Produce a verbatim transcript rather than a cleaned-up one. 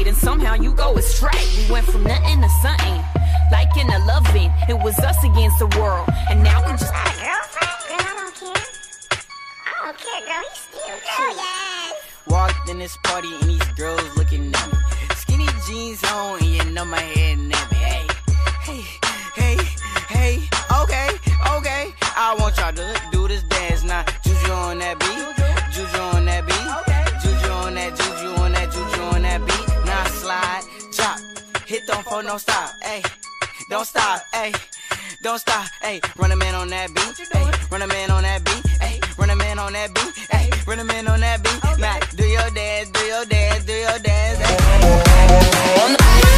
straight, and somehow you go astray. We went from nothing to something, like in a loving. It was us against the world, and now we just. My girlfriend? Girl, I don't care. I don't care, girl. He's still cute. Yes. Walked in this party and these girls looking at me. Skinny jeans on and you know my head nappy. Hey, hey, hey, hey. Okay, okay. I want y'all to do this dance now. Juju on that beat. Juju on that beat. Juju on that, juju on that, juju on that beat. Now slide, chop, hit don't fall, no stop. Hey, don't stop. Hey, don't stop. Hey, run a man on that beat. Hey, run a man on that beat. Hey, run a man on that beat. Hey, run a man on that beat. Now do your dance, do your dance, do your dance. Hey.